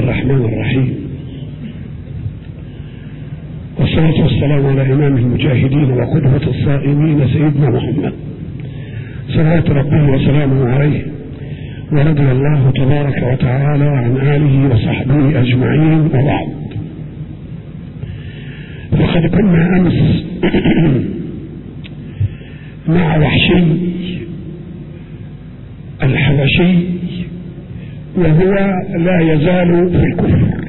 الرحمن الرحيم، والصلاة والسلام على إمام المجاهدين وقدوة الصائمين سيدنا محمد صلوات ربه وسلامه عليه، ورضي الله تبارك وتعالى عن آله وصحبه أجمعين. وبعد، فقد كنا أمس مع وحشي الحبشي، وهو لا يزال في الكفر،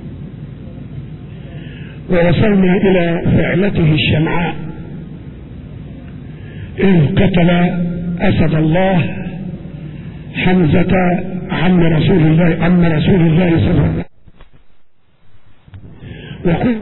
ووصلنا إلى فعلته الشنعاء إذ قتل أسد الله حمزة عم رسول الله صلى الله عليه وسلم، وقل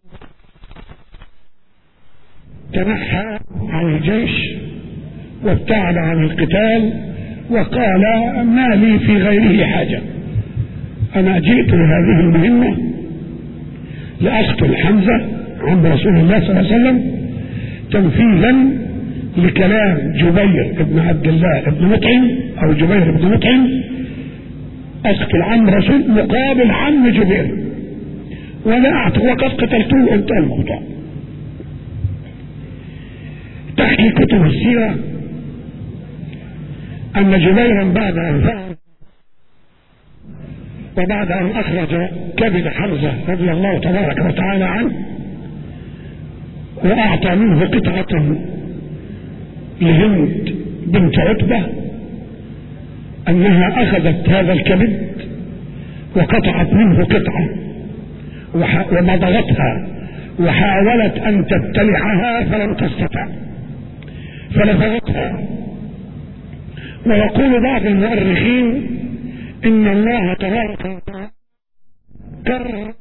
تنحى عن الجيش وابتعد عن القتال، وقال ما لي في غيره حاجة، أنا جئت لهذه المهمة لأقتل حمزة عم رسول الله صلى الله عليه وسلم تنفيذا لكلام جبير بن عبد الله بن مطعم أو جبير بن مطعم، أقتل عم رسول مقابل عم جبير، وقد قتلته أنت المقطع. تحكي كتب السيرة أن جبيرا بعد أن فعل وبعد أن أخرج كبد حمزة رضي الله تبارك وتعالى عنه، وأعطى منه قطعة لهند بنت عتبة، أنها أخذت هذا الكبد وقطعت منه قطعة ومضغتها وحاولت أن تبتلعها فلم تستطع فلفظتها. ويقول بعض المؤرخين إن الله تبارك وتعالى كرر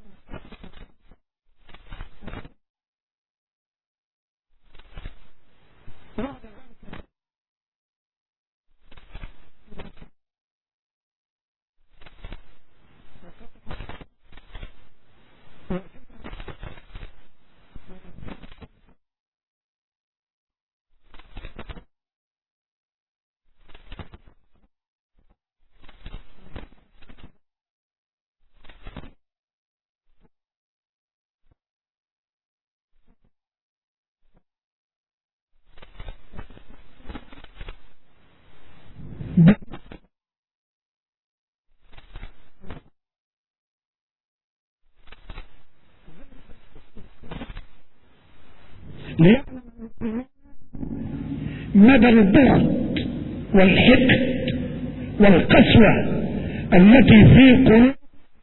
مدى الضغط والحقد والقسوة التي في قلوب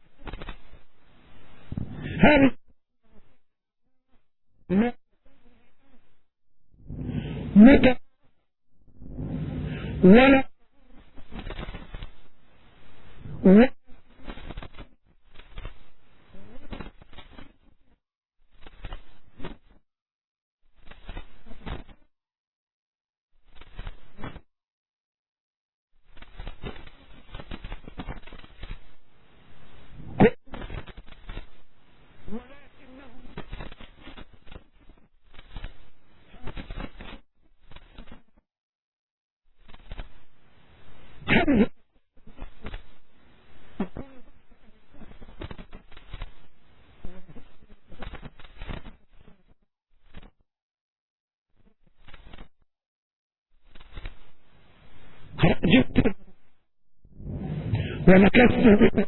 هذا مدى ولا جبت ونكست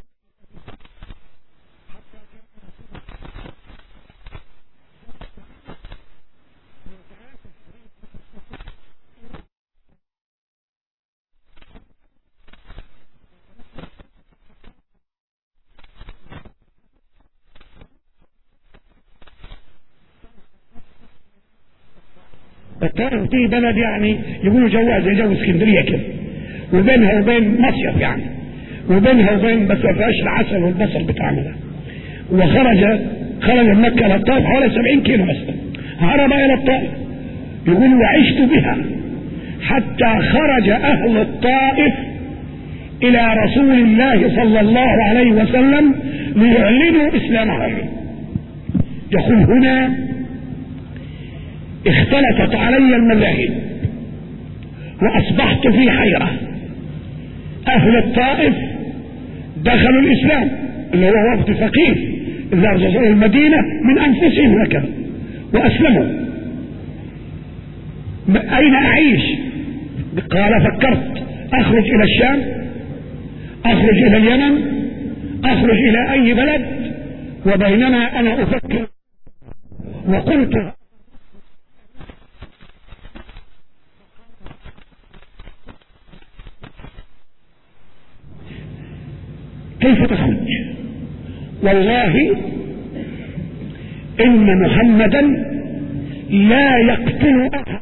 كان في بلد يعني يقولوا جواها زي جو اسكندريه كده، وبينها وبين مصيف يعني، وبينها وبين بس ما فيهاش العسل والبصل بتاعنا ده. خرج من مكه الى الطائف حوالي 70 كيلو مثلا، هرب الى الطائف، يقول وعشت بها حتى خرج اهل الطائف الى رسول الله صلى الله عليه وسلم ليعلنوا اسلامهم. يقول هنا اختلطت علي المذاهب واصبحت في حيرة. اهل الطائف دخلوا الاسلام اللي هو وفد ثقيف اللي أرجعوا المدينة من أنفسهم هكذا وأسلموا. أين أعيش؟ قال فكرت أخرج إلى الشام، أخرج إلى اليمن، أخرج إلى أي بلد. وبينما أنا أفكر وقلت كيف تخرج؟ والله إن محمدا لا يقتل أحد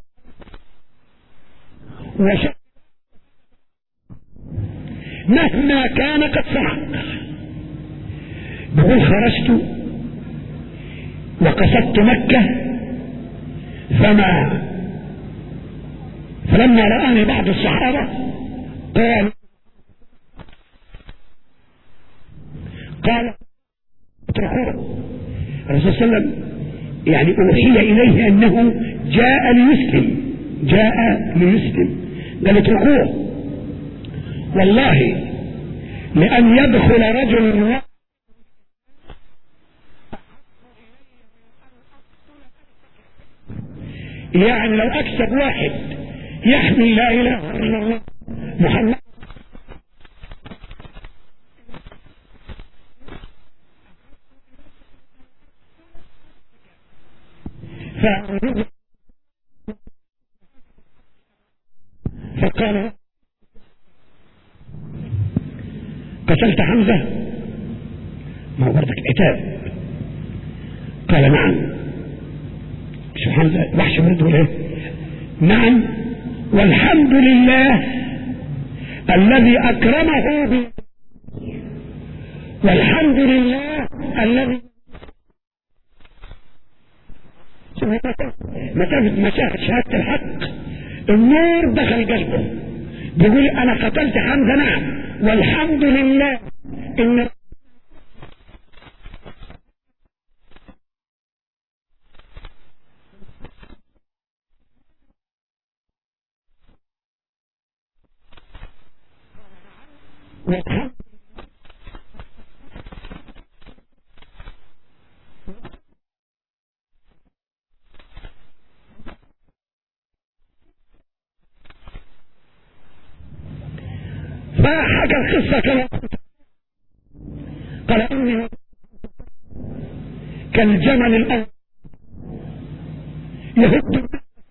مهما كان قد صنع. بقول خرجت وقصدت مكة فلما رآني بعض الصحابة قال اتركوه. الرسول صلى الله عليه وسلم يعني أوحي إليه أنه جاء ليسلم قال اتركوه. والله لأن يدخل رجل يعني لو أكسب واحد يحمي لا إله إلا الله محمد فقال قتلت حمزة؟ ما هو برضك عتاب. قال نعم. شو حمزة وحش برده ليه؟ نعم والحمد لله الذي أكرمه والحمد لله الذي مشاهد شهادة الحق النور دخل قلبه. بيقول أنا قتلت حمزة نعم والحمد لله إن فحكى القصة كما قال إني كالجمل الأول يهد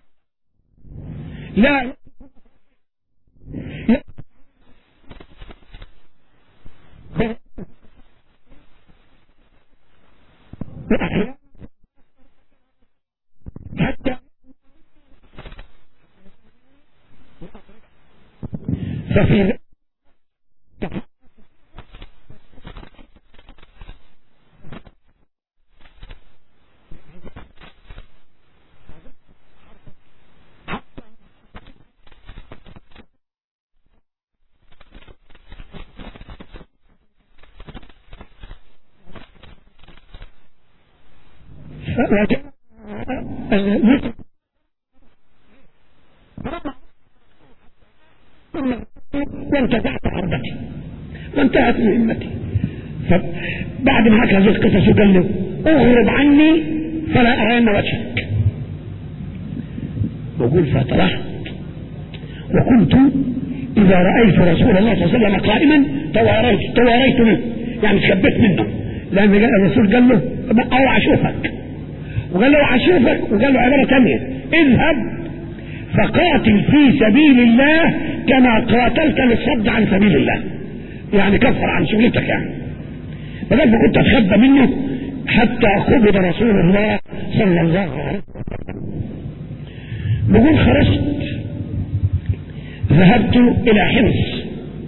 لا حتى ففي وانتزعت عرضتي وانتهت مهمتي. فبعد ما حكى هذه القصص قال له اغرب عني فلا أرين وجهك. وقول فطرحت وكنت إذا رأيت رسول الله صلى الله عليه وسلم قائما تواريت منه يعني تخبت منه. لأن الرسول قال له اوعى اشوفك وقال له اشوفك وقال له عبارة ثانية اذهب فقاتل في سبيل الله كما قاتلت للصد عن سبيل الله يعني كفر عن شغلتك يعني بدل ما كنت اتخبى منه حتى قبض رسول الله صلى الله عليه وسلم. بقول خرجت ذهبت الى حمص.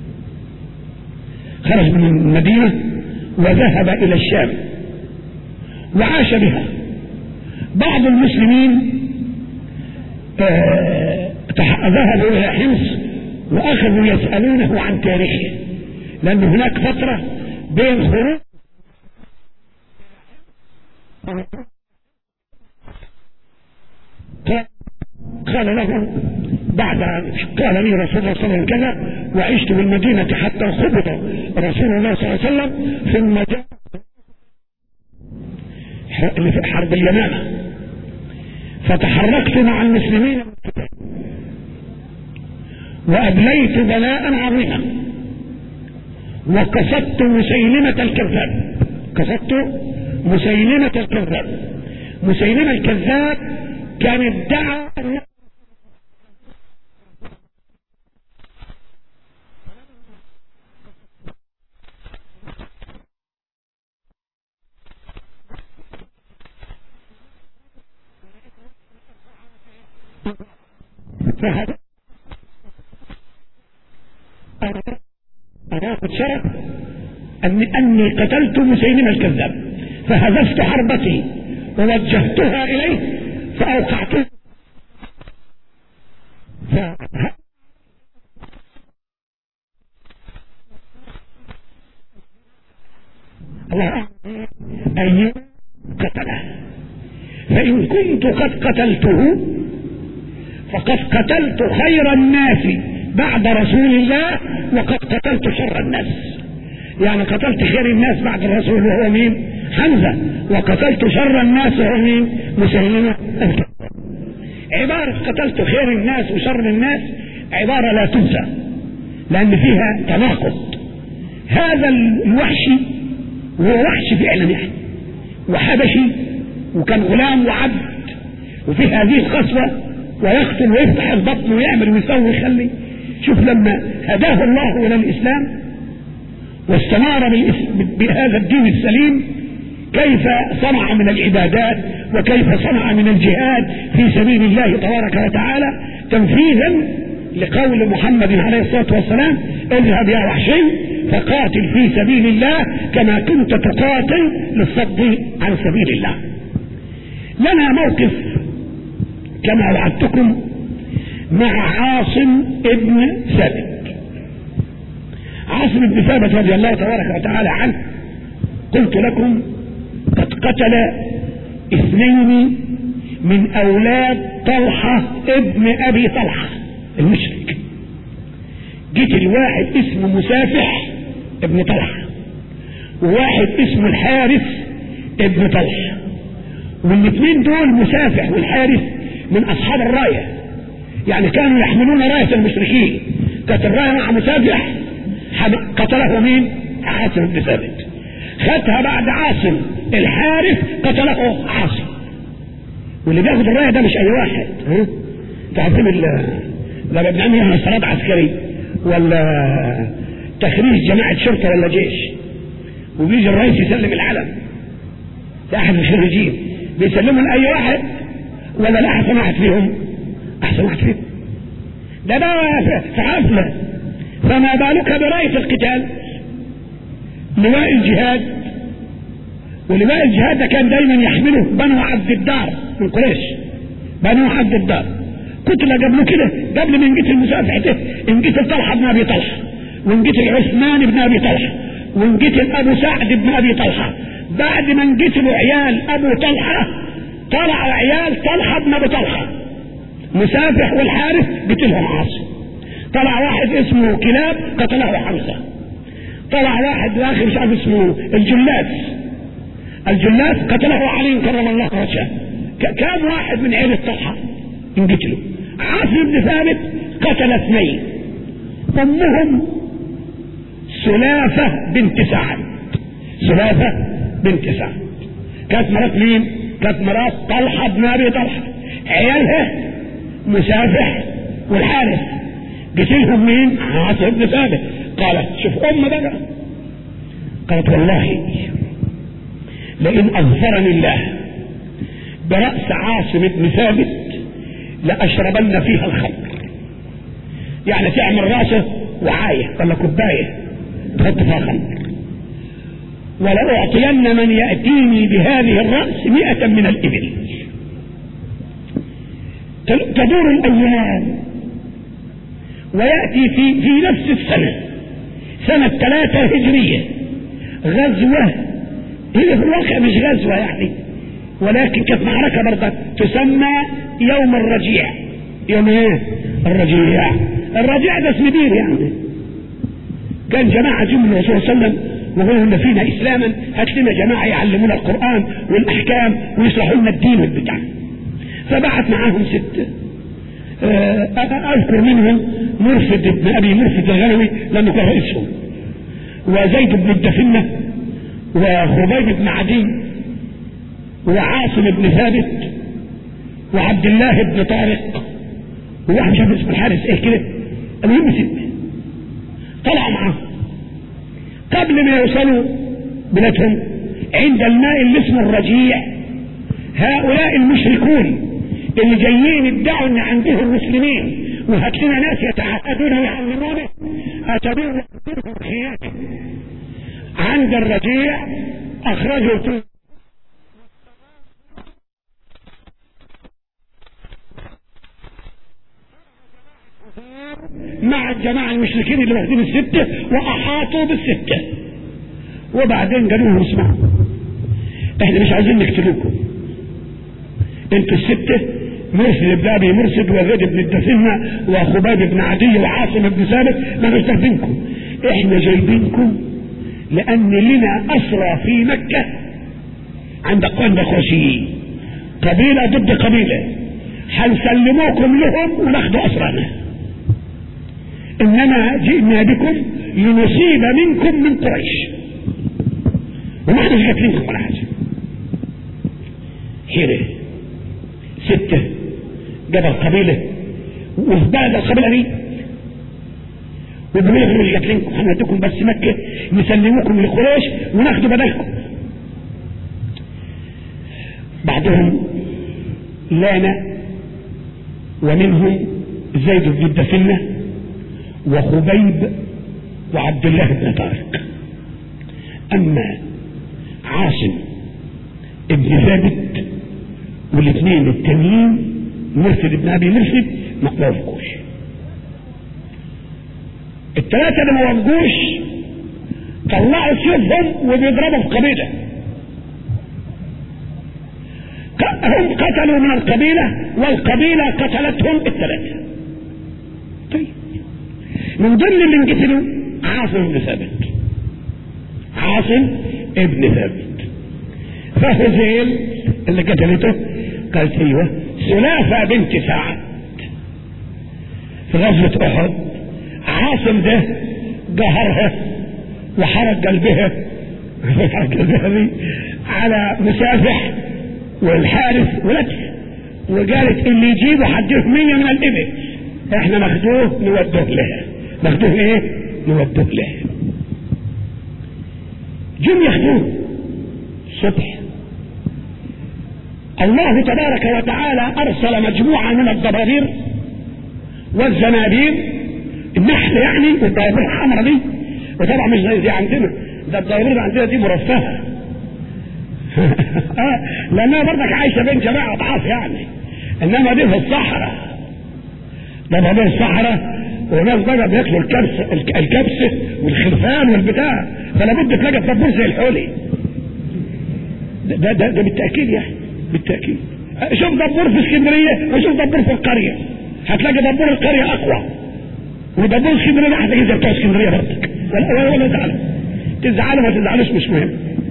خرج من المدينة وذهب الى الشام وعاش بها. بعض المسلمين ذهبوا الى حمص واخذوا يسألونه عن تاريخه لان هناك فترة بين خروج قال له بعد قال لي رسول الله صلى الله عليه وسلم كذا، وعشت بالمدينة حتى خبط رسول الله صلى الله عليه وسلم، ثم جاء في حرب اليمامة، فتحركت مع المسلمين وأبليت بلاء عظيما، وقصدت مسيلمة الكذاب. قصدت مسيلمة الكذاب. مسيلمة الكذاب كان ادعى فهذا أراد شرف أني قتلت مسيلمة الكذاب، فهدفت حربتي ووجهتها إليه فأوقعته. الله أن قتله، فإن كنت قد قتلته فقد قتلت خير الناس بعد رسول الله، وقد قتلت شر الناس. يعني قتلت خير الناس بعد الرسول وهو مين؟ حمزة، وقتلت شر الناس وهو مين؟ مسيلمة الكذاب. عبارة قتلت خير الناس وشر الناس عبارة لا تنسى، لأن فيها تناقض. هذا الوحشي وهو وحش فعلا يعني، وحبشي، وكان غلام وعبد، وفي هذه القسوة، ويقتل ويفتح البطن ويعمل ويسوي ويخلي. شوف لما هداه الله إلى الإسلام واستمر بهذا الدين السليم، كيف صنع من العبادات، وكيف صنع من الجهاد في سبيل الله تبارك وتعالى، تنفيذا لقول محمد عليه الصلاة والسلام: اذهب يا وحشي فقاتل في سبيل الله كما كنت تقاتل للصد عن سبيل الله. لنا موقف كما وعدتكم مع عاصم ابن ثابت. عاصم بن ثابت رضي الله تبارك وتعالى عنه، قلت لكم قد قتل 2 من أولاد طلحة ابن أبي طلحة المشرك. قتل واحد اسمه مسافح ابن طلحة، وواحد اسمه الحارث ابن طلحة، والاثنين دول مسافح والحارث من أصحاب الراية، يعني كانوا يحملون راية المشركين. كانت الراية مع مسافح، قتله مين؟ عاصم بن ثابت. خدها بعد عاصم الحارث، قتله عاصم. واللي بياخد الراية ده مش أي واحد، تعرفين لما بنعمل مسارات عسكري ولا تخريج جماعة شرطة ولا جيش، وبيجي الرئيس يسلم العلم لأحد الخريجين، بيسلموا لأي واحد ولا لا أحسن واحد فيهم؟ أحسن واحد فيهم. ده في حفلة، فما بالك براية القتال؟ لواء الجهاد، ولواء الجهاد ده كان دايما يحمله بنو عبد الدار من قريش. بنو عبد الدار قتل قبل كده، قبل ما ينقتل مسافح ده انقتل طلحة بن أبي طلحة، وانقتل عثمان بن أبي طلحة، وانقتل أبو سعد بن أبي طلحة. بعد ما انقتلوا عيال أبو طلحة، طلعوا عيال طلحة بن أبي طلحة، مسافح والحارث قتلهم عاصم. طلع واحد اسمه كلاب قتله حمزة. طلع واحد واخر مش عارف اسمه الجلاس قتله علي كرم الله وجهه. كان واحد من عيلة طلحة انقتلوا. عاصم بن ثابت قتل 2، أمهم سلافة بنت سعد. سلافة بنت سعد كانت مرات مين؟ كانت مرات طلحة بن أبي طلحة. عيالها مسافح والحارث، قتلهم مين؟ عاصم بن ثابت. قالت شوف بقى، قالت والله لئن أظفرني الله برأس عاصم بن ثابت لأشربن فيها الخمر. يعني تعمل راسه وعاية ولا كوباية تحط فيها خمر، ولأعطين من يأتيني بهذه الرأس 100 من الإبل. تدور الأيام ويأتي في نفس السنة، سنة 3 هجرية، غزوة هي في الواقع مش غزوة يعني، ولكن كانت معركة برضه تسمى يوم الرجيع. يوم ايه؟ الرجيع ده اسم دين يعني. كان جماعة جم الرسول صلى الله عليه وسلم وقالوا ان فينا اسلاما، هات لنا جماعة يعلمونا القرآن والاحكام ويشرحوا لنا الدين والبتاع. فبعت معاهم 6 اذكر منهم مرفد ابن ابي مرفد الغنوي لانه كان رئيسهم، وزيد بن الدفنة، وخبيب بن عدي، وعاصم بن ثابت، وعبد الله بن طارق، وواحد مش عارف اسمه الحارس ايه كده. المهم 6 طلعوا معاهم. قبل ما يوصلوا بلادهم عند الماء اللي اسمه الرجيع، هؤلاء المشركون اللي جايين يدعوا ان عندهم مسلمين وهات لنا ناس يتعهدون ويعلمونه، اعتبروا خيانه. عند الرجيع اخرجوا مع الجماعة المشركين اللي واخدين 6 واحاطوا بال6، وبعدين قالوا لهم اسمعوا، احنا مش عايزين نقتلوكم، انتوا 6 مرسل بن ابي مرسد وزيد بن الدفنة وخباب بن عدي وعاصم بن ثابت، ما نستخدمكم، احنا جايبينكم لان لنا اسرى في مكة عند اقوام بخوشيين، قبيلة ضد قبيلة، هنسلموكم لهم وناخدوا اسرانا، انما جئنا بكم لنصيب منكم من قريش، وما احنا قاتلينكم ولا حاجه. حيره 6 جاب القبيله وفي بلد القبيله دي، وبيقولوا لهم مش قاتلينكم، هنوديكم بس مكه نسلموكم لقريش وناخدوا بدلكم. بعضهم لان ومنهم زيد بن الدفنة وخبيب وعبد الله بن طارق. اما عاصم ابن ثابت والاثنين التانيين مرشد ابن ابي مرشد ما وافقوش. الثلاثه اللي ما وافقوش طلعوا سيوفهم وبيضربوا في قبيله، هم قتلوا من القبيله والقبيله قتلتهم الثلاثه. طيب من ضمن اللي انقتلوا عاصم ابن ثابت، عاصم ابن ثابت. فهزيل اللي قتلته قالت ايوه سلافة بنت سعد في غزوة احد، عاصم ده قهرها وحرق قلبها على مسافح والحارس ولدها، وقالت اللي يجيبه حديه 100 من الابل، احنا ناخدوه نودوه لها. ناخدوه ايه؟ نودوه لها. جم ياخدوه الصبح، الله تبارك وتعالى ارسل مجموعة من الضبابير والزنابير، النحل يعني، والضبابير الحمراء دي، وطبعا مش زي عندنا، ده الضبابير عندنا دي مرفهة لانها برضك عايشة بين جماعة اضعاف يعني، انما دي في الصحراء، ضبابير الصحراء، وناس بقى بياكلوا الكبسة والخرفان والبتاع، فلا بد تلاقي الضبور زي الحولي. ده بالتأكيد يعني، بالتأكيد. شوف دبور في اسكندرية وشوف دبور في القرية، هتلاقي دبور القرية اقوى، ودبور اسكندرية هتلاقي زي بتوع اسكندرية برضك، ولا تزعلوا ما تزعلوش مش مهم.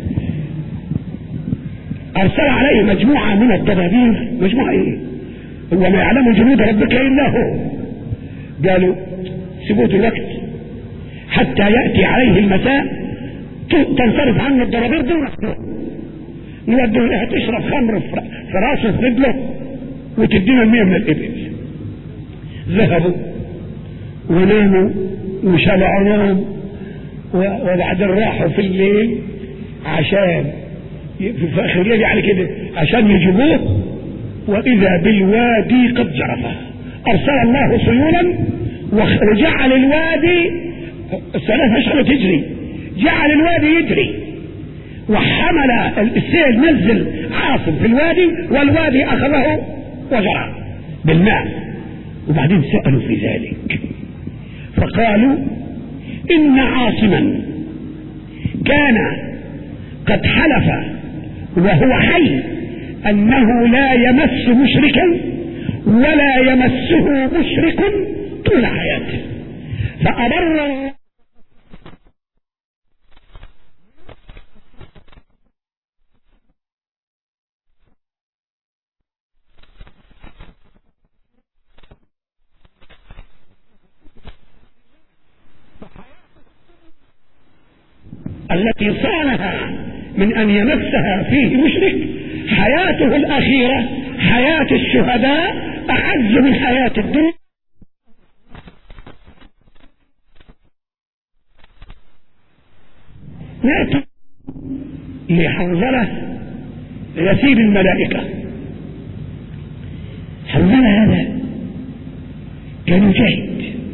ارسل عليه مجموعة من الضبابير، مجموعة ايه؟ هو ما يعلم جنود ربك الا هو. قالوا سيبوه الوقت حتى يأتي عليه المساء تنصرف عنه الضرابير دي نودوه لها تشرب خمر في راسه في رجله وتدينا 100 من الإبل. ذهبوا وناموا وشلعوا نوم، وبعدين راحوا في الليل عشان في اخر الليل يعني كده عشان يجيبوه، واذا بالوادي قد جرفه. ارسل الله سيولا وجعل الوادي، السلام مش تجري، جعل الوادي يجري، وحمل السيل نزل عاصم في الوادي والوادي اخذه وجرى بالماء. وبعدين سألوا في ذلك فقالوا ان عاصما كان قد حلف وهو حي انه لا يمس مشركا ولا يمسه مشرك طول حياته. فأبر التي صانها من أن يمسها فيه مشرك، حياته الأخيرة حياة الشهداء أعز من حياة الدنيا. نأتي لحنظلة غسيل الملائكة. حنظلة هذا كان يجاهد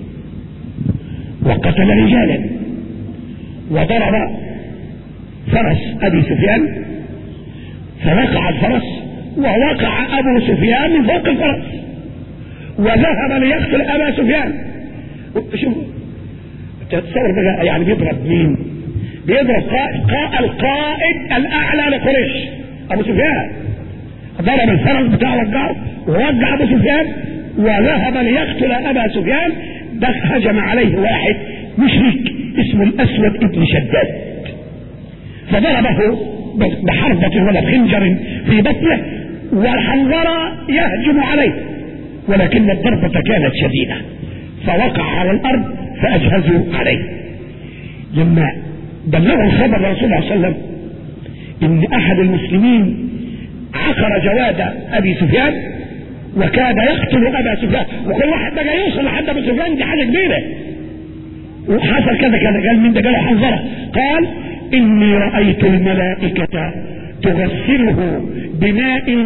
وقتل رجالا وضرب فرس أبي سفيان فوقع الفرس ووقع أبو سفيان من فوق الفرس وذهب ليقتل أبا سفيان. شوف تتصور بقى يعني بيضرب مين؟ بيضرب القائد الأعلى لقريش أبو سفيان، ضرب الفرس بتاعه وقعه ووقع أبو سفيان وذهب ليقتل أبا سفيان. هجم عليه واحد مشرك اسمه الأسود ابن شداد فضربه بحربة ولا بخنجر في بطنه والحنظلة يهجم عليه، ولكن الضربة كانت شديدة فوقع على الأرض فأجهزوا عليه. لما بلغوا الخبر رسول الله صلى الله عليه وسلم إن أحد المسلمين عقر جواد أبي سفيان وكاد يقتل أبا سفيان، وكل واحد بقى يوصل لحد أبو سفيان، دي حاجة كبيرة. وحصل كذا كذا، قال من ده؟ قال حنظلة. قال إني رأيت الملائكة تغسله بماء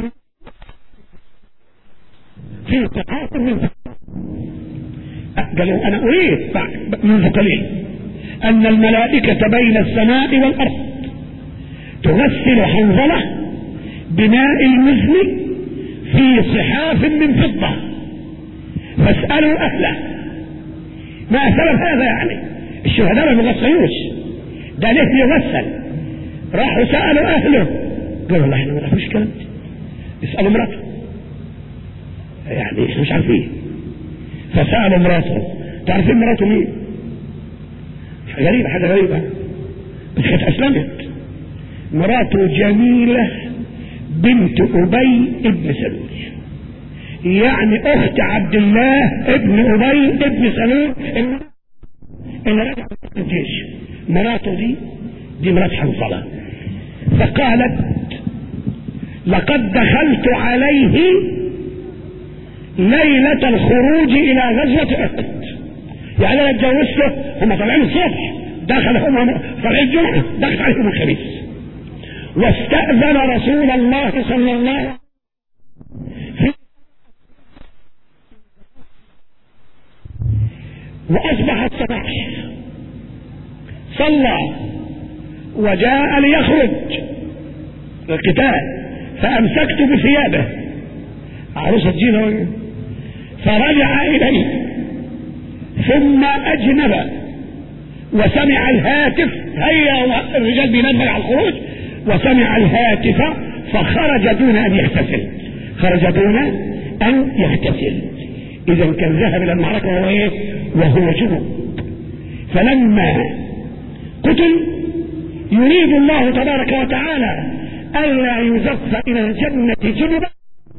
في قطعة من قالوا أنا أريد منذ قليل أن الملائكة بين السماء والأرض تغسل حنظلة بماء المزن في صحاف من فضة فاسألوا أهله. ما سبب هذا؟ يعني الشهداء ما بيغسلوش، ده ليه يغسل؟ راحوا سألوا أهله قالوا والله احنا ما نعرفوش الكلام ده، اسألوا مراته، يعني مش عارفين. فسألوا مراته، تعرفين مراته مين؟ غريبة، حاجة غريبة، بس كانت أسلمت. مراته جميلة بنت أبي ابن سلول، يعني أخت عبد الله ابن أبي ابن سلول اللي رجع من الجيش. مراته دي مرات حنظلة. فقالت لقد دخلت عليه ليلة الخروج إلى غزوة أحد، يعني أنا اتجوزته هم طالعين الصبح، دخل هم طالعين الجمعة، دخلت عليهم الخميس، واستأذن رسول الله صلى الله عليه وسلم وأصبح الصباح، صلى وجاء ليخرج القتال فأمسكت بثيابه عروسة جينا فرجع إليه ثم أجنب وسمع الهاتف، هيا الرجال بينبغ على الخروج، وسمع الهاتف فخرج دون أن يغتسل، خرج دون أن يغتسل. إذا كان ذهب إلى المعركة وهو إيه؟ وهو جنوب. فلما قتل يريد الله تبارك وتعالى ألا يزف إلى الجنة جنبا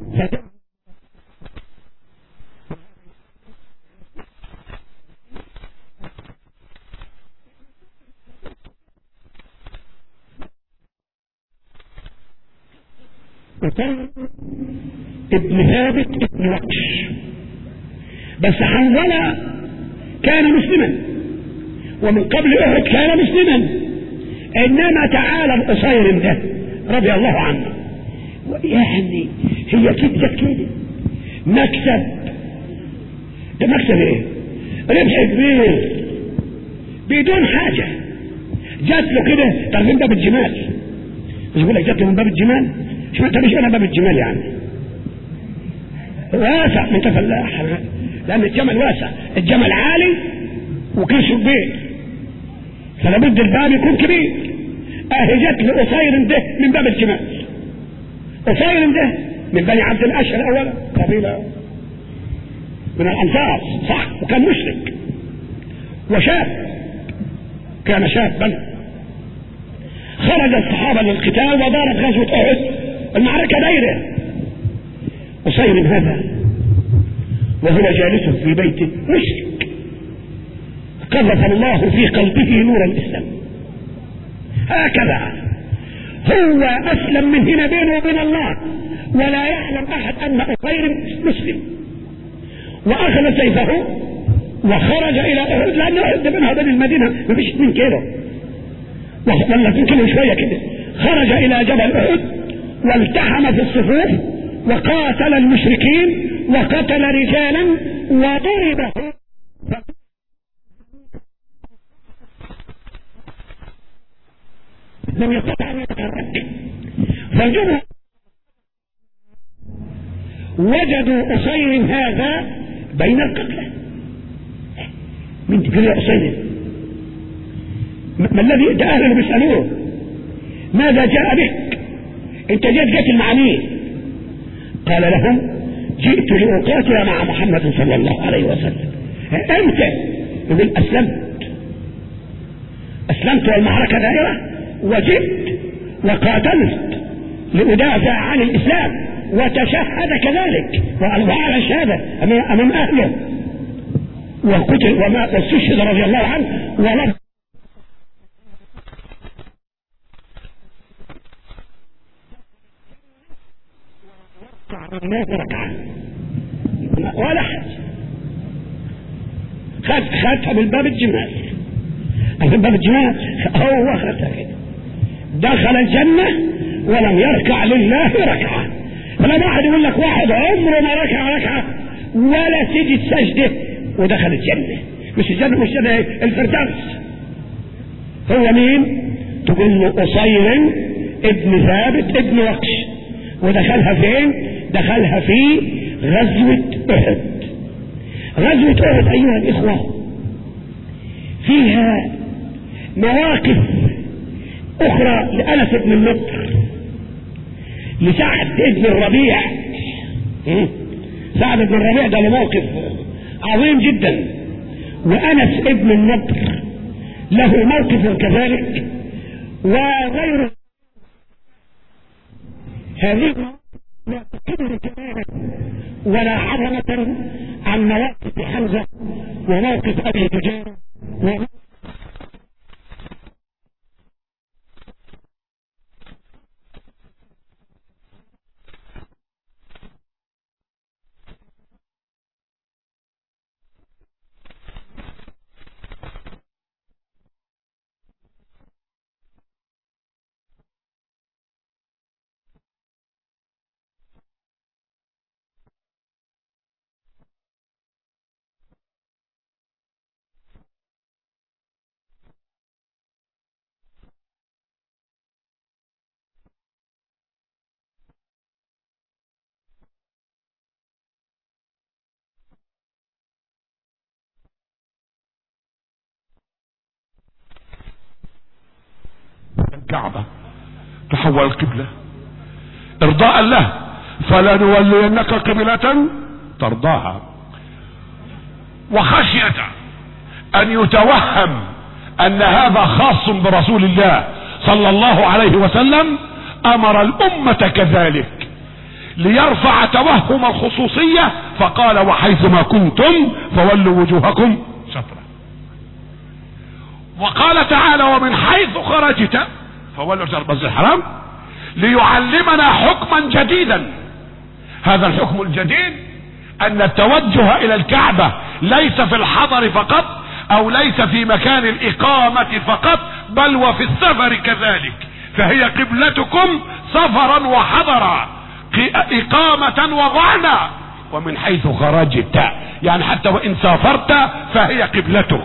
وكان ابن ثابت ابن وقش. بس حنظلة كان مسلما ومن قبل أحد كان مسلما، إنما تعالى القصير ده رضي الله عنه، يعني هي كده مكسب، ده مكسب ايه؟ ربح كبير بدون حاجة جات له كده. طب من باب الجمال، مش بقول لك جات له من باب الجمال، مش انت مش انا باب الجمال يعني واسع، انت فلاح، لان الجمل واسع، الجمل عالي وكرشه كبير، فلا بد الباب يكون كبير. جات له قصير ده من باب الجمال، قصير ده من بني عبد الاشهر اولا قبيله من الأنصار صح، وكان مشرك وشاب، كان شابا. خرج الصحابة للقتال ودارت غزوة أحد، المعركة دايرة. أسير هذا وهو جالس في بيته مشرك، قذف الله في قلبه نور الإسلام. هكذا هو أسلم من هنا بينه وبين الله، ولا يعلم أحد أن أسير مسلم، وأخذ سيفه وخرج إلى أحد، لأن أحد منها بين المدينة مفيش 2 كيلو ولا 2 كيلو شوية كده. خرج إلى جبل أحد والتحم في الصفوف وقاتل المشركين وقتل رجالا وضربه لم يستطع أن يتحرك. فالجمهور وجدوا أسير هذا بين القتلى. من تقول يا أسير؟ ما الذي ده أهله بيسألوه ماذا جاء بك؟ أنت جيت قتل مع مين؟ قال لهم جئت لأقاتل مع محمد صلى الله عليه وسلم. أنت يقول أسلمت والمعركة دائرة، وجئت وقاتلت لأدافع عن الإسلام، وتشهد كذلك وعلى الشهادة أمام أهله، وقتل وما استشهد رضي الله عنه. ولم ركعة ولا حاجة، خدها بالباب الجمال، الباب الجمال هو خدها كده، دخل الجنة ولم يركع لله ركعة. فلما واحد يقول لك واحد عمره ما ركع ركعة ولا سجد سجدة ودخل الجنة، مش الجنة الفردوس. هو مين؟ تقول له أسير ابن ثابت ابن وقش. ودخلها فين؟ دخلها في غزوة أحد. غزوة أحد أيها الإخوة فيها مواقف أخرى لأنس بن النضر، لسعد بن الربيع. سعد بن الربيع ده موقف عظيم جدا، وأنس بن النضر له موقف كذلك وغيره. هذه لا تقدر تماما ولا عظمة عن مواقف حمزة وموقف أبي دجانة الكعبة تحول القبلة ارضاء له، فلنولينك قبلة ترضاها. وخشية ان يتوهم ان هذا خاص برسول الله صلى الله عليه وسلم امر الامة كذلك ليرفع توهم الخصوصية، فقال وحيثما كنتم فولوا وجوهكم شطرة. وقال تعالى ومن حيث خرجت فولوا شطر الحرام، ليعلمنا حكما جديدا. هذا الحكم الجديد ان التوجه الى الكعبة ليس في الحضر فقط او ليس في مكان الاقامة فقط، بل وفي السفر كذلك، فهي قبلتكم سفرا وحضرا، اقامة وضعنا. ومن حيث خرجت يعني حتى وان سافرت فهي قبلتك.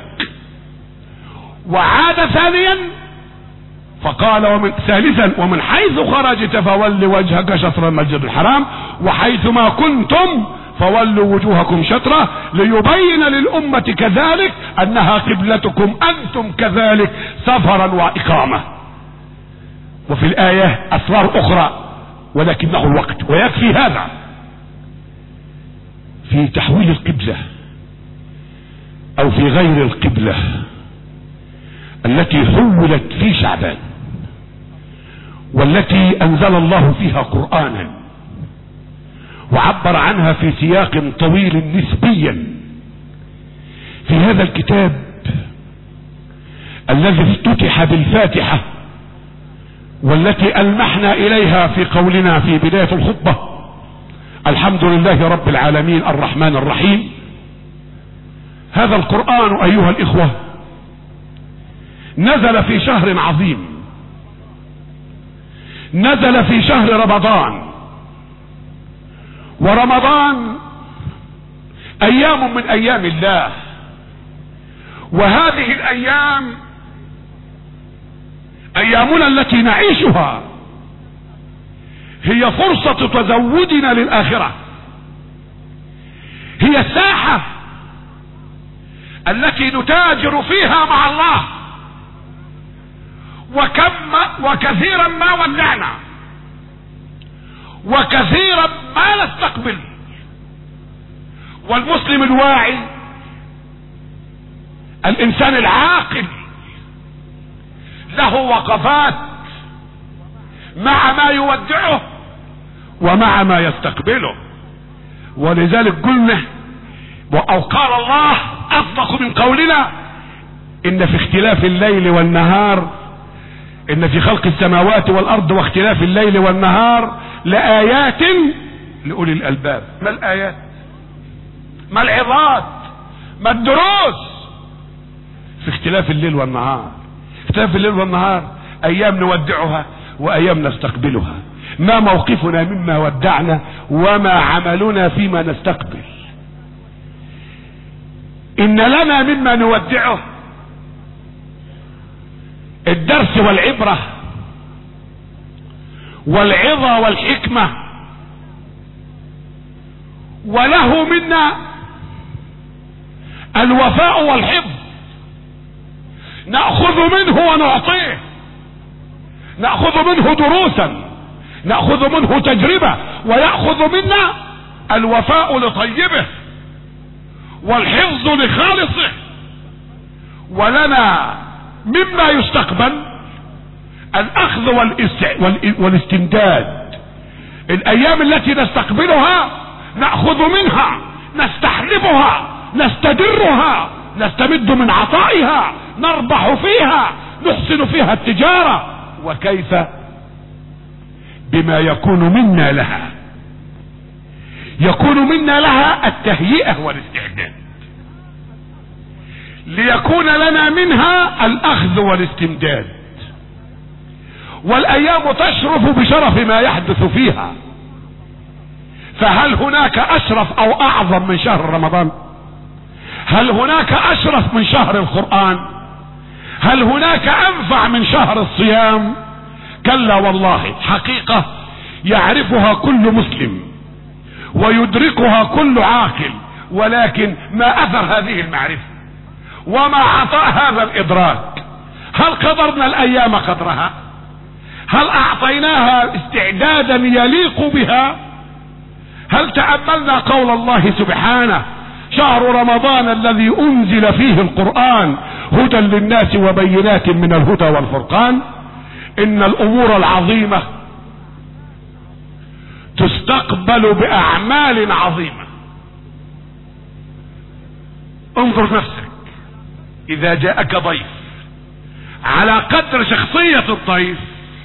وعاد ثانيا فقال ثالثا ومن حيث خرجت فول وجهك شطر المسجد الحرام، وحيثما كنتم فولوا وجوهكم شطره، ليبين للأمة كذلك أنها قبلتكم أنتم كذلك سفرا وإقامة. وفي الآية أسرار أخرى ولكنه الوقت ويكفي هذا. في تحويل القبلة او في غير القبلة التي حولت في شعبان، والتي انزل الله فيها قرآنا وعبر عنها في سياق طويل نسبيا في هذا الكتاب الذي افتتح بالفاتحة، والتي ألمحنا إليها في قولنا في بداية الخطبة: الحمد لله رب العالمين الرحمن الرحيم. هذا القرآن أيها الإخوة نزل في شهر عظيم، نزل في شهر رمضان، ورمضان أيام من أيام الله، وهذه الأيام أيامنا التي نعيشها هي فرصة تزودنا للآخرة، هي الساحة التي نتاجر فيها مع الله. وكثيرا ما ودعنا، وكثيرا ما نستقبل. والمسلم الواعي، الإنسان العاقل، له وقفات مع ما يودعه ومع ما يستقبله. ولذلك قلنا او قال الله اصدق من قولنا: ان في اختلاف الليل والنهار، ان في خلق السماوات والارض واختلاف الليل والنهار لآيات لأولي الألباب. ما الآيات؟ ما العظات؟ ما الدروس؟ في اختلاف الليل والنهار. اختلاف الليل والنهار ايام نودعها وايام نستقبلها. ما موقفنا مما ودعنا وما عملنا فيما نستقبل. ان لنا مما نودعه الدرس والعبرة والعظة والحكمة، وله منا الوفاء والحفظ. نأخذ منه ونعطيه، نأخذ منه دروسا، نأخذ منه تجربة، ويأخذ منا الوفاء لطيبه والحفظ لخالصه. ولنا مما يستقبل الأخذ والاستمداد. الأيام التي نستقبلها نأخذ منها، نستحلبها، نستدرها، نستمد من عطائها، نربح فيها، نحسن فيها التجارة. وكيف بما يكون منا لها. يكون منا لها التهيئة والاستعداد، ليكون لنا منها الأخذ والاستمداد. والأيام تشرف بشرف ما يحدث فيها. فهل هناك أشرف أو أعظم من شهر رمضان؟ هل هناك أشرف من شهر القرآن؟ هل هناك أنفع من شهر الصيام؟ كلا والله. حقيقة يعرفها كل مسلم ويدركها كل عاقل، ولكن ما أثر هذه المعرفة وما عطاء هذا الإدراك؟ هل قدرنا الأيام قدرها؟ هل أعطيناها استعدادا يليق بها؟ هل تأملنا قول الله سبحانه: شهر رمضان الذي أنزل فيه القرآن هدى للناس وبينات من الهدى والفرقان؟ إن الأمور العظيمة تستقبل بأعمال عظيمة. انظر نفسك، إذا جاءك ضيف على قدر شخصية الضيف،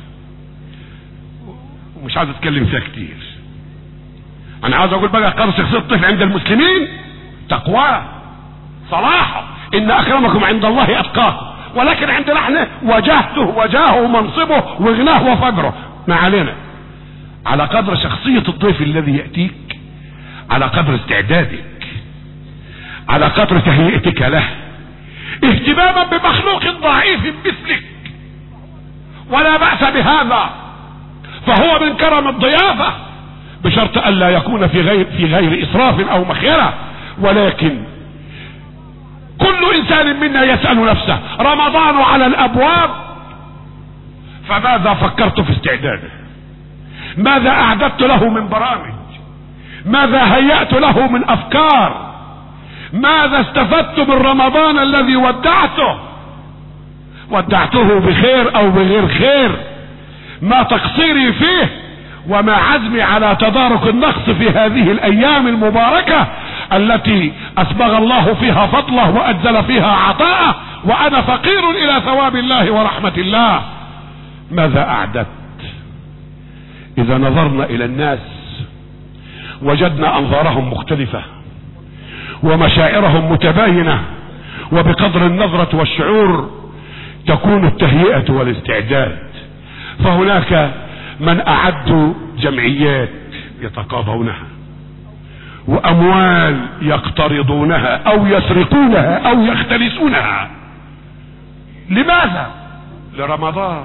ومش عاوز أتكلم فيها كتير، أنا عاوز أقول بقى قدر شخصية الضيف عند المسلمين تقواه، صلاحه. إن أكرمكم عند الله أتقاكم. ولكن عندنا احنا وجاهته وجاهه ومنصبه وغناه وفقره، ما علينا. على قدر شخصية الضيف الذي يأتيك، على قدر استعدادك، على قدر تهيئتك له، اهتماما بمخلوق ضعيف مثلك. ولا بأس بهذا، فهو من كرم الضيافة، بشرط ألا يكون في غير إسراف أو مخيلة. ولكن كل إنسان منا يسأل نفسه: رمضان على الأبواب، فماذا فكرت في استعداده؟ ماذا أعددت له من برامج؟ ماذا هيأت له من افكار؟ ماذا استفدت من رمضان الذي ودعته بخير او بغير خير؟ ما تقصيري فيه وما عزمي على تدارك النقص في هذه الايام المباركة التي اسبغ الله فيها فضله واجزل فيها عطاءه، وانا فقير الى ثواب الله ورحمة الله. ماذا اعددت؟ اذا نظرنا الى الناس وجدنا انظارهم مختلفة ومشاعرهم متباينة، وبقدر النظرة والشعور تكون التهيئة والاستعداد. فهناك من اعدوا جمعيات يتقاضونها، واموال يقترضونها او يسرقونها او يختلسونها. لماذا؟ لرمضان،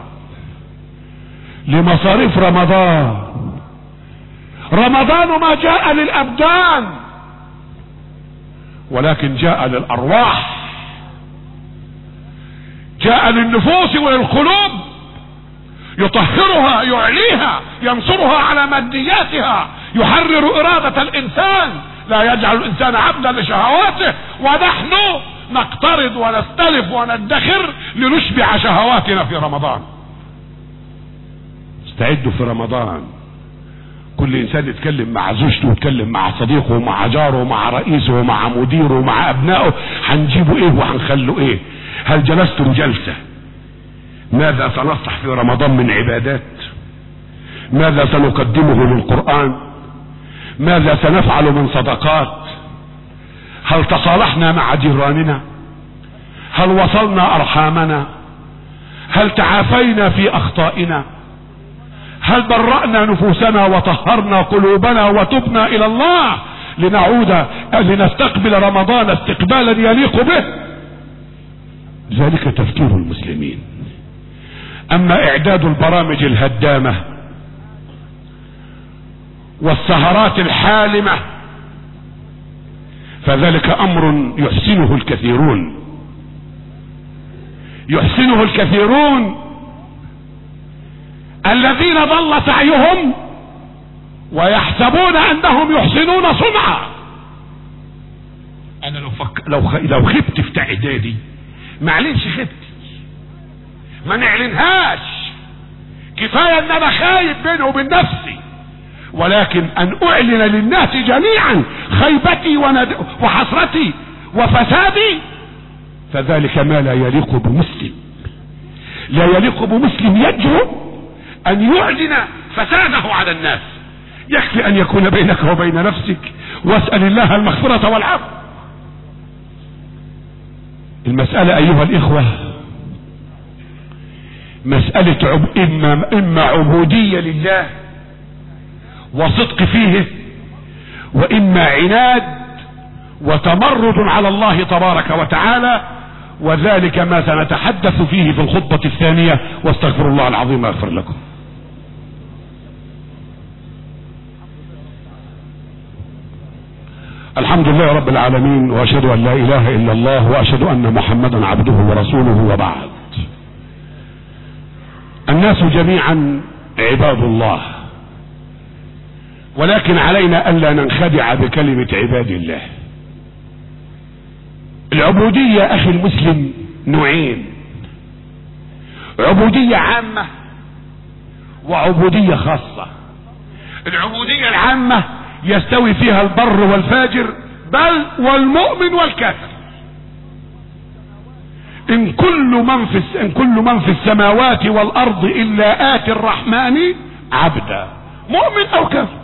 لمصاريف رمضان. رمضان ما جاء للابدان ولكن جاء للارواح، جاء للنفوس وللقلوب، يطهرها، يعليها، ينصرها على مادياتها، يحرر ارادة الانسان، لا يجعل الانسان عبدا لشهواته. ونحن نقترض ونستلف وندخر لنشبع شهواتنا في رمضان. استعدوا في رمضان. كل انسان يتكلم مع زوجته ويتكلم مع صديقه ومع جاره ومع رئيسه ومع مديره ومع ابنائه، هنجيبوا ايه وهنخلوا ايه؟ هل جلستم جلسة؟ ماذا سنصلح في رمضان من عبادات؟ ماذا سنقدمه للقرآن؟ ماذا سنفعل من صدقات؟ هل تصالحنا مع جيراننا؟ هل وصلنا ارحامنا؟ هل تعافينا في اخطائنا؟ هل برأنا نفوسنا وطهرنا قلوبنا وتبنا الى الله لنعود لنستقبل رمضان استقبالا يليق به؟ ذلك تفكير المسلمين. اما اعداد البرامج الهدامة والسهرات الحالمة فذلك امر يحسنه الكثيرون الذين ضل سعيهم ويحسبون انهم يحسنون صنعا. انا لو خبت في اعدادي ما اعلنش خبتي، ما نعلنهاش، كفاية ان انا خايف بيني وبين نفسي، ولكن ان اعلن للناس جميعا خيبتي وحسرتي وفسادي فذلك ما لا يليق بمسلم. لا يليق بمسلم يجرؤ ان يعلن فساده على الناس. يكفي ان يكون بينك وبين نفسك، واسأل الله المغفرة والعفو. المسألة ايها الاخوة مسألة اما عبودية لله وصدق فيه، واما عناد وتمرد على الله تبارك وتعالى، وذلك ما سنتحدث فيه في الخطبة الثانية، واستغفر الله العظيم اغفر لكم. الحمد لله رب العالمين، واشهد ان لا اله الا الله، واشهد ان محمدا عبده ورسوله، وبعد. الناس جميعا عباد الله، ولكن علينا الا ننخدع بكلمة عباد الله. العبودية اخي المسلم نوعين: عبودية عامة وعبودية خاصة. العبودية العامة يستوي فيها البر والفاجر، بل والمؤمن والكافر. ان كل من في السماوات والارض الا آتي الرحمن عبدا، مؤمن او كافر.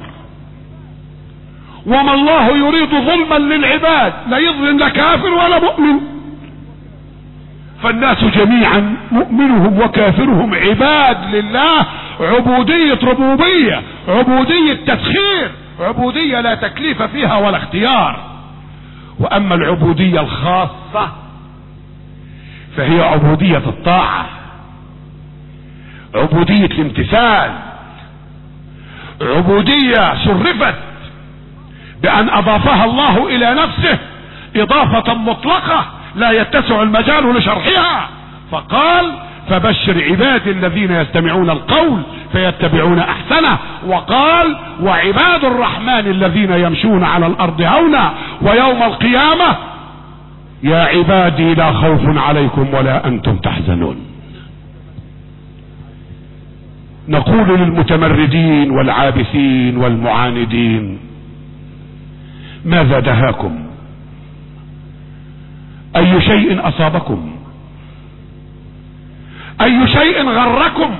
وما الله يريد ظلما للعباد، لا يظلم لا كافر ولا مؤمن. فالناس جميعا مؤمنهم وكافرهم عباد لله، عبودية ربوبية، عبودية تسخير، عبودية لا تكليف فيها ولا اختيار. واما العبودية الخاصة فهي عبودية الطاعة، عبودية الامتثال، عبودية شرفت بان اضافها الله الى نفسه اضافة مطلقة لا يتسع المجال لشرحها، فقال: فبشر عبادي الذين يستمعون القول فيتبعون احسنه. وقال وعباد الرحمن الذين يمشون على الارض هونا ويوم القيامة يا عبادي لا خوف عليكم ولا انتم تحزنون. نقول للمتمردين والعابثين والمعاندين ماذا دهاكم؟ اي شيء اصابكم؟ اي شيء غركم؟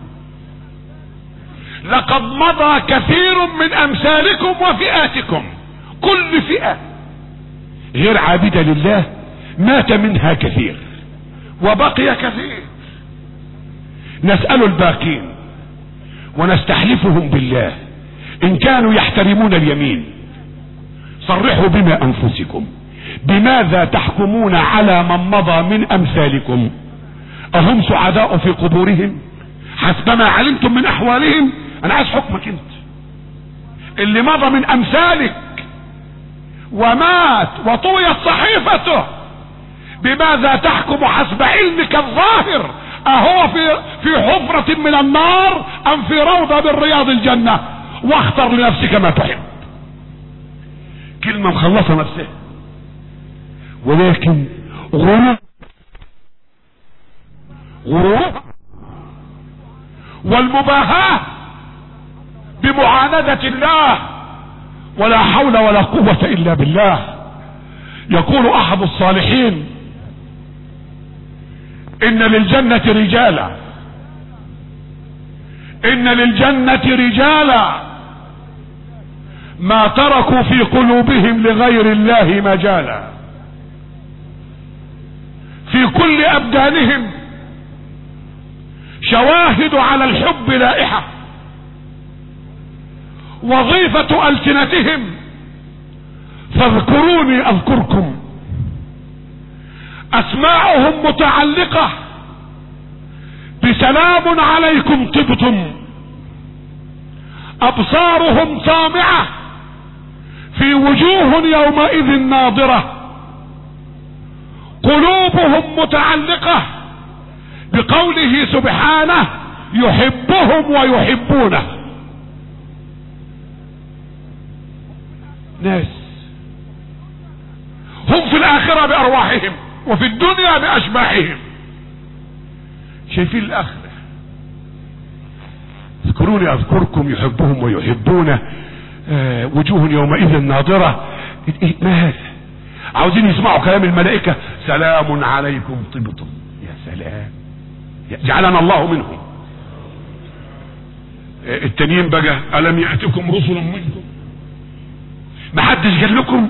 لقد مضى كثير من امثالكم وفئاتكم، كل فئة غير عابدة لله مات منها كثير وبقي كثير. نسأل الباقين ونستحلفهم بالله ان كانوا يحترمون اليمين صرحوا بما انفسكم بماذا تحكمون على من مضى من امثالكم؟ اهم سعداء في قبورهم حسبما علمتم من احوالهم؟ انا عايز حكمك انت اللي مضى من امثالك ومات وطويت صحيفته، بماذا تحكم حسب علمك الظاهر؟ اهو في حفرة من النار ام في روضة من رياض الجنة؟ واختر لنفسك ما تحب. كلمة مخلصة نفسها، ولكن غرور والمباهاة بمعاندة الله ولا حول ولا قوة الا بالله. يقول احد الصالحين ان للجنة رجالا، ان للجنة رجالا ما تركوا في قلوبهم لغير الله مجالا، في كل ابدانهم شواهد على الحب لائحة، وظيفة ألسنتهم فاذكروني اذكركم، اسماعهم متعلقة بسلام عليكم طبتم، ابصارهم طامعة في وجوه يومئذ ناظرة، قلوبهم متعلقة بقوله سبحانه يحبهم ويحبونه. ناس هم في الاخرة بارواحهم وفي الدنيا باشباحهم، شايفين الاخرة. اذكروني اذكركم يحبهم ويحبونه، وجوه يومئذ ناظرة. ما هذا؟ عاوزين يسمعوا كلام الملائكة سلام عليكم طبتم. يا سلام، جعلنا الله منهم. التانيين بقى ألم يأتكم رسل منكم؟ ما حدش قال لكم؟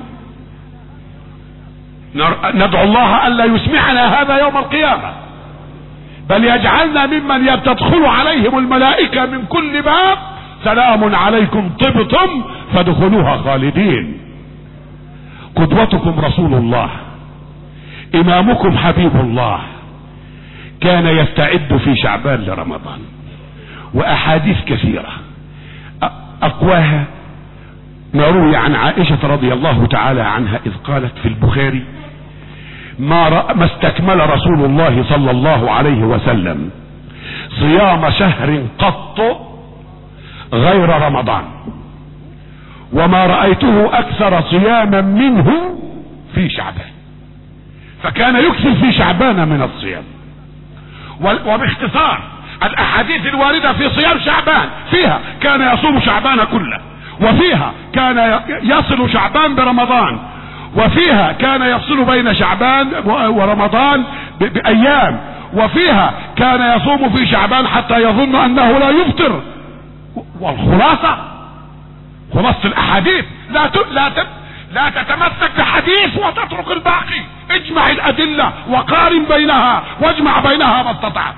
ندعو الله ألا يسمعنا هذا يوم القيامة، بل يجعلنا ممن تدخل عليهم الملائكة من كل باب سلام عليكم طبتم فادخلوها خالدين. قدوتكم رسول الله، امامكم حبيب الله، كان يستعد في شعبان لرمضان، واحاديث كثيرة اقواها ما روي عن عائشة رضي الله تعالى عنها اذ قالت في البخاري ما استكمل رسول الله صلى الله عليه وسلم صيام شهر قط غير رمضان، وما رأيته اكثر صياما منه في شعبان، فكان يكثر في شعبان من الصيام. وباختصار الاحاديث الواردة في صيام شعبان فيها كان يصوم شعبان كله، وفيها كان يصل شعبان برمضان، وفيها كان يفصل بين شعبان ورمضان بايام، وفيها كان يصوم في شعبان حتى يظن انه لا يفطر. والخلاصة خلاصة الاحاديث لا تتمسك بحديث وتترك الباقي، اجمع الادلة وقارن بينها واجمع بينها ما استطعت.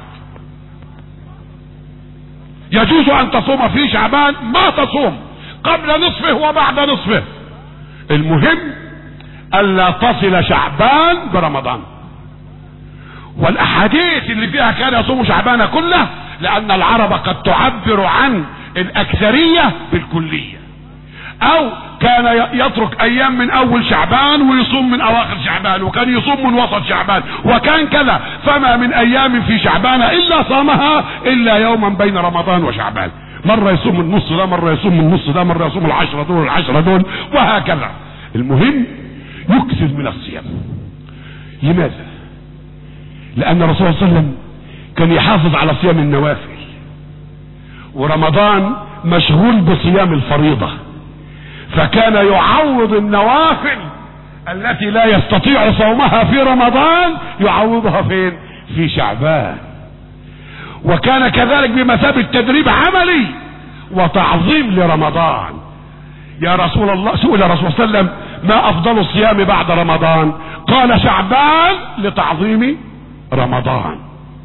يجوز ان تصوم في شعبان ما تصوم قبل نصفه وبعد نصفه، المهم الا تصل شعبان برمضان. والاحاديث اللي فيها كان يصوم شعبان كله لان العرب قد تعبر عن الاكثرية بالكلية. او كان يترك ايام من اول شعبان ويصوم من اواخر شعبان، وكان يصوم من وسط شعبان، وكان كذا. فما من ايام في شعبان الا صامها الا يوما بين رمضان وشعبان. مرة يصوم النص ده، مرة يصوم النص ده، مرة يصوم العشرة دول والعشرة دول، وهكذا. المهم يكثر من الصيام. لماذا؟ لان الرسول صلى الله عليه وسلم كان يحافظ على صيام النوافل، ورمضان مشغول بصيام الفريضة، فكان يعوض النوافل التي لا يستطيع صومها في رمضان يعوضها فين؟ في شعبان. وكان كذلك بمثابة تدريب عملي وتعظيم لرمضان. يا رسول الله، سئل الرسول صلى الله عليه وسلم ما افضل الصيام بعد رمضان؟ قال شعبان لتعظيم رمضان.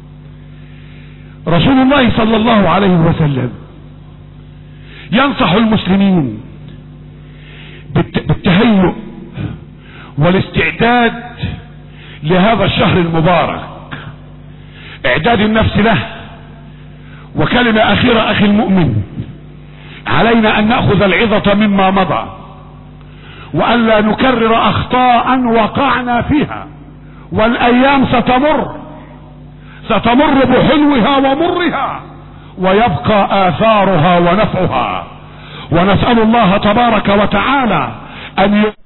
رسول الله صلى الله عليه وسلم ينصح المسلمين بالتهيؤ والاستعداد لهذا الشهر المبارك، اعداد النفس له. وكلمة اخيرة اخي المؤمن، علينا ان نأخذ العظة مما مضى، وان لا نكرر اخطاء وقعنا فيها. والايام ستمر بحلوها ومرها، ويبقى اثارها ونفعها. ونسأل الله تبارك وتعالى ان